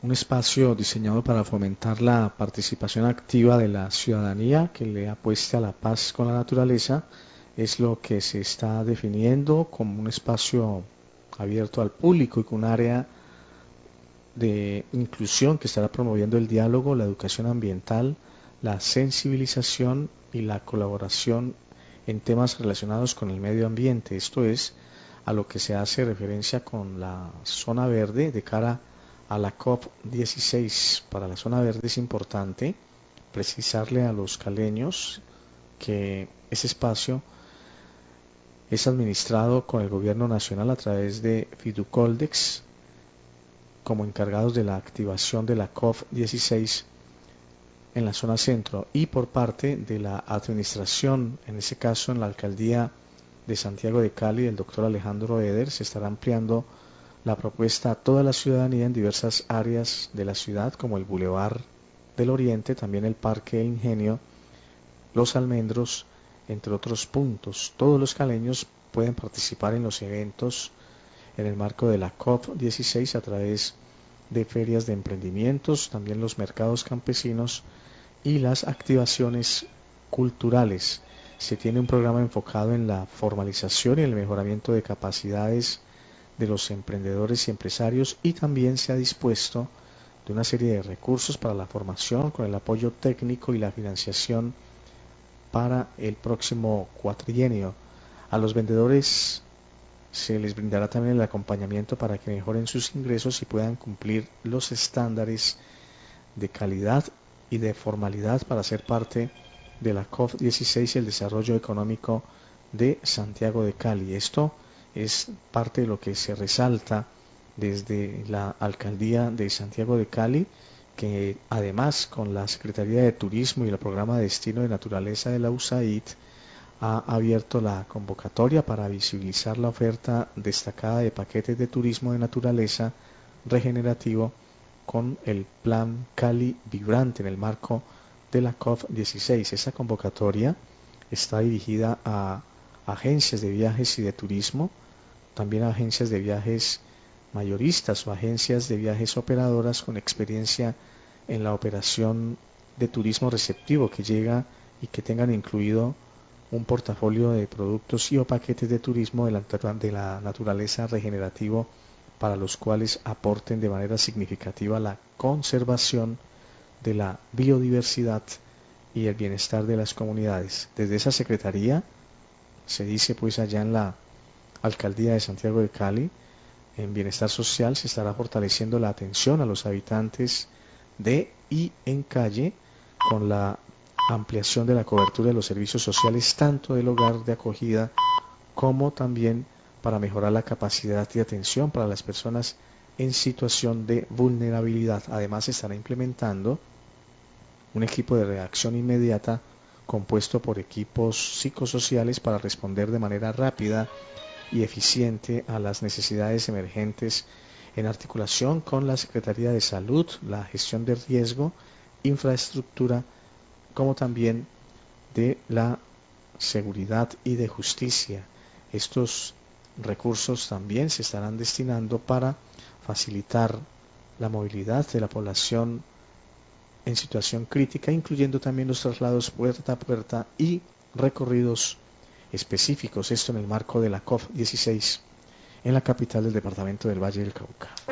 un espacio diseñado para fomentar la participación activa de la ciudadanía que le apueste a la paz con la naturaleza. Es lo que se está definiendo como un espacio abierto al público y con un área de inclusión que estará promoviendo el diálogo, la educación ambiental, la sensibilización y la colaboración en temas relacionados con el medio ambiente. Esto es a lo que se hace referencia con la zona verde de cara a la COP16. Para la zona verde es importante precisarle a los caleños que ese espacio es administrado con el gobierno nacional a través de Fiducoldex como encargados de la activación de la COP16 en la zona centro y por parte de la administración, en ese caso en la alcaldía de Santiago de Cali, el doctor Alejandro Eder, se estará ampliando la propuesta a toda la ciudadanía en diversas áreas de la ciudad, como el Boulevard del Oriente, también el Parque El Ingenio, Los Almendros, entre otros puntos. Todos los caleños pueden participar en los eventos en el marco de la COP16 a través de ferias de emprendimientos, también los mercados campesinos y las activaciones culturales. Se tiene un programa enfocado en la formalización y el mejoramiento de capacidades de los emprendedores y empresarios, y también se ha dispuesto de una serie de recursos para la formación con el apoyo técnico y la financiación para el próximo cuatrienio. A los vendedores se les brindará también el acompañamiento para que mejoren sus ingresos y puedan cumplir los estándares de calidad y de formalidad para ser parte de la COP16 y el desarrollo económico de Santiago de Cali. Esto es parte de lo que se resalta desde la alcaldía de Santiago de Cali, que además con la Secretaría de Turismo y el programa de Destino de Naturaleza de la USAID ha abierto la convocatoria para visibilizar la oferta destacada de paquetes de turismo de naturaleza regenerativo con el Plan Cali Vibrante en el marco de la COP16. Esta convocatoria está dirigida a agencias de viajes y de turismo, también a agencias de viajes mayoristas o agencias de viajes operadoras con experiencia en la operación de turismo receptivo que llega y que tengan incluido un portafolio de productos y o paquetes de turismo de la naturaleza regenerativo para los cuales aporten de manera significativa la conservación de la biodiversidad y el bienestar de las comunidades. Desde esa secretaría se dice pues allá en la alcaldía de Santiago de Cali, en bienestar social se estará fortaleciendo la atención a los habitantes de y en calle con la ampliación de la cobertura de los servicios sociales tanto del hogar de acogida como también para mejorar la capacidad de atención para las personas en situación de vulnerabilidad. Además se estará implementando un equipo de reacción inmediata compuesto por equipos psicosociales para responder de manera rápida y eficiente a las necesidades emergentes en articulación con la Secretaría de Salud, la gestión de riesgo, infraestructura, como también de la seguridad y de justicia. Estos recursos también se estarán destinando para facilitar la movilidad de la población en situación crítica, incluyendo también los traslados puerta a puerta y recorridos específicos, esto en el marco de la COP16 en la capital del departamento del Valle del Cauca.